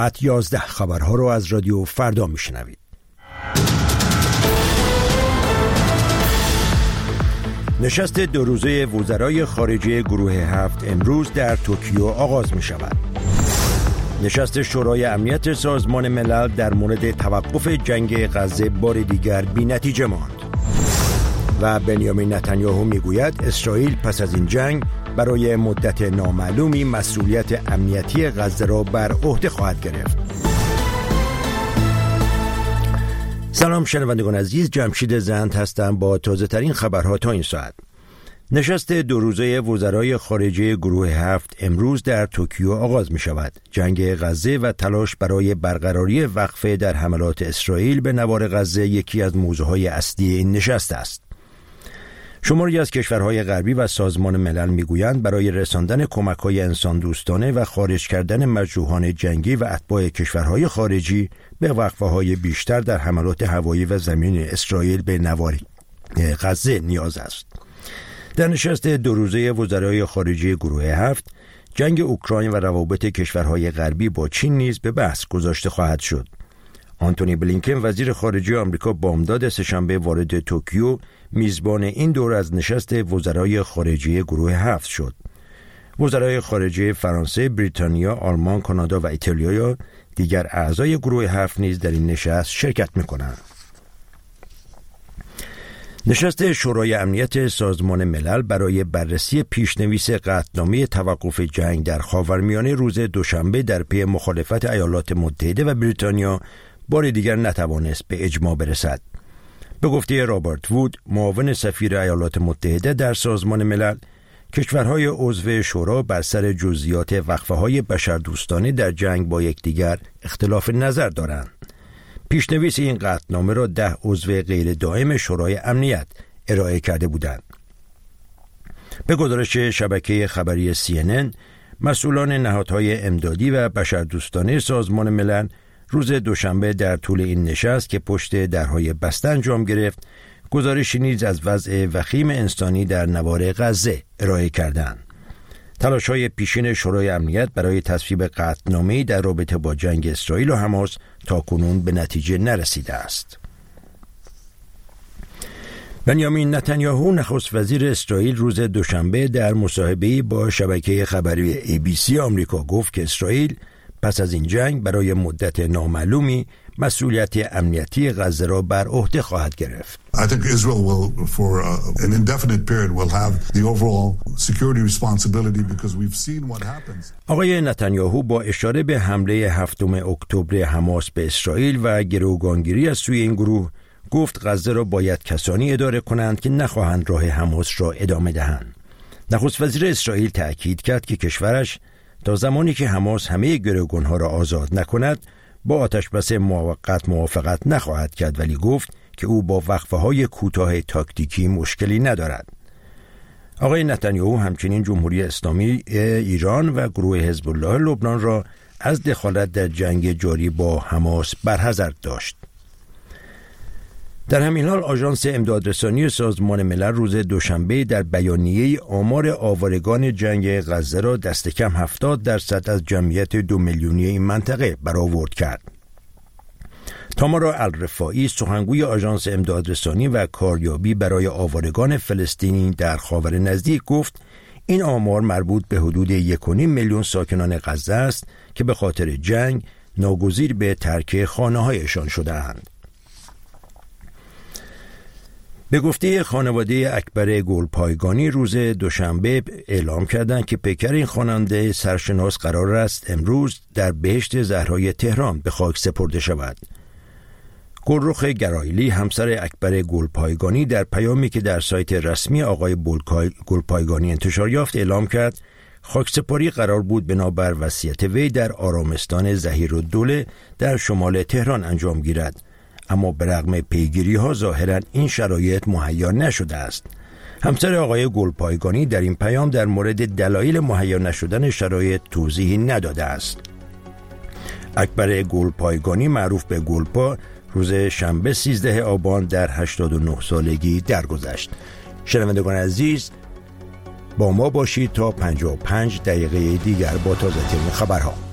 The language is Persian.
ساعت 11 خبرها رو از رادیو فردا میشنوید. نشست 2 روزه وزرای خارجه گروه 7 امروز در توکیو آغاز می شود. نشست شورای امنیت سازمان ملل در مورد توقف جنگ غزه بار دیگر بی نتیجه ماند. و بنیامین نتانیاهو میگوید اسرائیل پس از این جنگ برای مدت نامعلومی مسئولیت امنیتی غزه را بر عهده خواهد گرفت. سلام شنوندگان عزیز، جمشید زند هستم با تازه ترین خبرها تا این ساعت. نشست 2 روزه وزرای خارجه گروه 7 امروز در توکیو آغاز می شود. جنگ غزه و تلاش برای برقراری وقفه در حملات اسرائیل به نوار غزه یکی از موضوعهای اصلی این نشست است. شماری از کشورهای غربی و سازمان ملل میگویند برای رساندن کمک‌های انسان دوستانه و خارج کردن مجروحان جنگی و اتباع کشورهای خارجی به وقفه‌های بیشتر در حملات هوایی و زمینی اسرائیل به نوار غزه نیاز است. در نشست 2 روزه وزرای خارجه گروه 7 جنگ اوکراین و روابط کشورهای غربی با چین نیز به بحث گذاشته خواهد شد. آنتونی بلینکن وزیر خارجه آمریکا بامداد سه‌شنبه وارد توکیو میزبان این دور از نشست وزرای خارجه گروه 7 شد. وزرای خارجه فرانسه، بریتانیا، آلمان، کانادا و ایتالیا دیگر اعضای گروه 7 نیز در این نشست شرکت می‌کنند. نشست شورای امنیت سازمان ملل برای بررسی پیشنویس قطعنامه توقف جنگ در خاورمیانه روز دوشنبه در پی مخالفت ایالات متحده و بریتانیا بار دیگر نتوانست به اجماع برسد. به گفته رابرت وود، معاون سفیر ایالات متحده در سازمان ملل، کشورهای عضو شورا بر سر جزئیات وقفه‌های بشردوستانه در جنگ با یکدیگر اختلاف نظر دارند. پیشنویس این قطعنامه را 10 عضو غیر دائم شورای امنیت ارائه کرده بودند. به گزارش شبکه خبری CNN، مسئولان نهادهای امدادی و بشردوستانه سازمان ملل روز دوشنبه در طول این نشست که پشت درهای بسته انجام گرفت، گزارشی نیز از وضع وخیم انسانی در نوار غزه ارائه کردند. تلاش‌های پیشین شورای امنیت برای تصویب قطعنامه‌ای در رابطه با جنگ اسرائیل و حماس تاکنون به نتیجه نرسیده است. بنیامین نتانیاهو نخست وزیر اسرائیل روز دوشنبه در مصاحبه‌ای با شبکه خبری ABC آمریکا گفت که اسرائیل پس از این جنگ برای مدت نامعلومی مسئولیت امنیتی غزه را بر عهده خواهد گرفت. I think Israel will for an indefinite period will have the overall security responsibility because we've seen what happens. آقای نتانیاهو با اشاره به حمله 7 اکتبر حماس به اسرائیل و گروگانگیری از سوی این گروه گفت غزه را باید کسانی اداره کنند که نخواهند راه حماس را ادامه دهند. نخست وزیر اسرائیل تأکید کرد که کشورش تا زمانی که حماس همه گروگانها را آزاد نکند با آتشبس موقت موافقت نخواهد کرد، ولی گفت که او با وقفه‌های کوتاه تاکتیکی مشکلی ندارد. آقای نتانیاهو همچنین جمهوری اسلامی ایران و گروه حزب الله لبنان را از دخالت در جنگ جاری با حماس برحذر داشت. در همین حال آژانس امدادرسانی سازمان ملل روز دوشنبه در بیانیه آمار آوارگان جنگ غزه را دست کم 70% از جمعیت 2 میلیونی این منطقه برآورد کرد. تامارا الرفاعی، سخنگوی آژانس امدادرسانی و کاریابی برای آوارگان فلسطینی در خاور نزدیک گفت این آمار مربوط به حدود 1.5 میلیون ساکنان غزه است که به خاطر جنگ ناگزیر به ترک خانه‌هایشان شده‌اند. به گفته خانواده اکبر گلپایگانی روز دوشنبه اعلام کردند که پیکر این خواننده سرشناس قرار است امروز در بهشت زهرای تهران به خاک سپرده شود. گلرخ گرایلی همسر اکبر گلپایگانی در پیامی که در سایت رسمی آقای گلپایگانی انتشار یافت اعلام کرد خاکسپاری قرار بود بنابر وصیت وی در آرامستان ظهیرالدوله در شمال تهران انجام گیرد، اما به رغم پیگیری‌ها ظاهراً این شرایط مهیا نشده است. همسر آقای گلپایگانی در این پیام در مورد دلایل مهیا نشدن شرایط توضیحی نداده است. اکبر گلپایگانی معروف به گلپا روز شنبه 13 آبان در 89 سالگی درگذشت. شنوندگان عزیز، با ما باشید تا 55 دقیقه دیگر با تازه‌ترین خبرها.